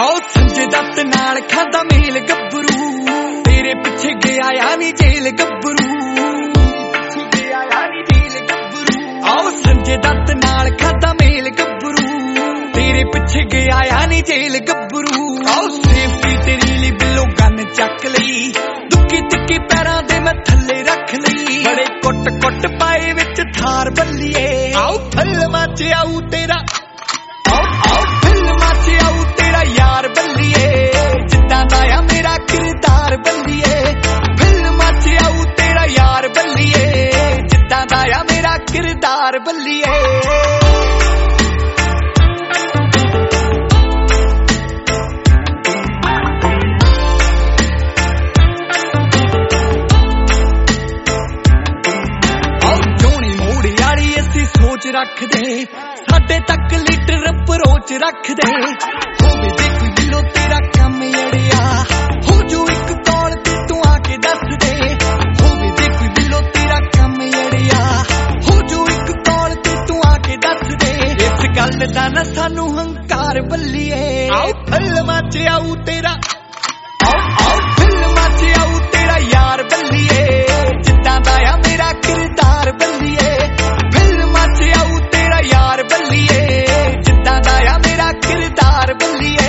आओ संजय दत्त नाल खादा मेल गब्बरू, तेरे पिछे गया यानी जेल गब्बरू, आओ संजय दत्त नाल खादा मेल गब्बरू, तेरे पिछे गया यानी जेल गब्बरू। आओ सेफ्टी तेरी ली बिलो गन चक लई, दुक्की तिक्की पैरां दे मैं थल्ले रख लई, बड़े कुट कुट पाए विच थार बल्लीए। आओ फिल्मां च आऊ तेरा, आओ फिल्मां च आऊ तेरा यार बल्लीए, जिद्दां दा आ मेरा किरदार बल्लीए। फिल्मां च आऊ तेरा यार बल्लीए, जिद्दां दा आ मेरा किरदार बल्लीए। सोच रख दे साडे तक लीटर अप्रोच रख दे, होवे जे कोई दिलों तेरा कम अड़िया, हो जो एक कॉल ते तू आके दस दे, होवे जे कोई दिलों तेरा कम अड़िया, हो जो एक कॉल ते तू आके दस दे। इस गल दा ना सानू हंकार बल्लीए। आओ फिल्मां च आऊ तेरा, आओ फिल्मां च आऊ तेरा यार बल्लीए, जिद्दां दा आ मेरा किरदार बल्लीए। आऊ तेरा यार बल्लीए, जिद्दां दा आ मेरा किरदार बल्लीए।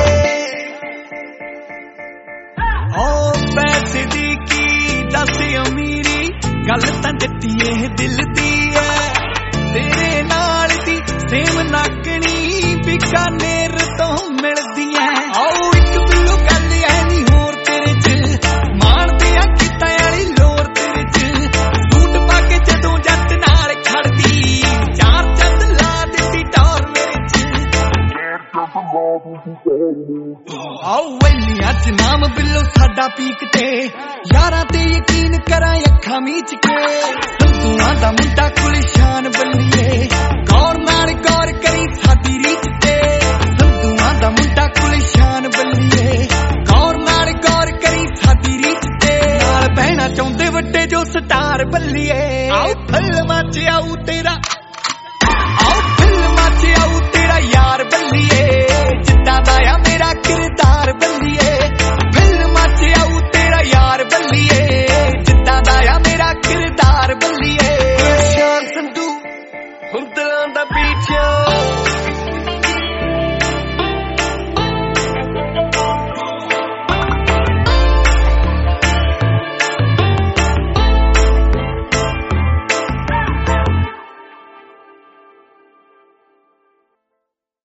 ओ पैसे दी की दस अमीरी, गल तां जट्टी एह दिल दी है, तेरे नाल दी सेम नाकनी बीकानेर तो मिलदी है। आओ एक बिल्लो गल है नी होर तेरे च, माणदे आ कितां वाली लोर तेरे च, सूट पा के जदों जट नाल खड़दी, आओ वलियां च नाम बिल्लो साडा पीक ते, यारां ते यकीन करां अखां मीच के, संधूआं दा मुंडा गुलशान बल्लीए, गौर नाल गौर करी साडी रीच ते, संधूआं दा मुंडा गुलशान बल्लीए, गौर नाल गौर करी साडी रीच ते, नाल बहना चाहुंदे वड्डे जो स्टार बल्लीए। आओ फिल्मां च आऊ तेरा, आओ फिल्मां च आऊ तेरा यार बल्लीए, जिद्दां दा आ मेरा किरदार बल्लीए।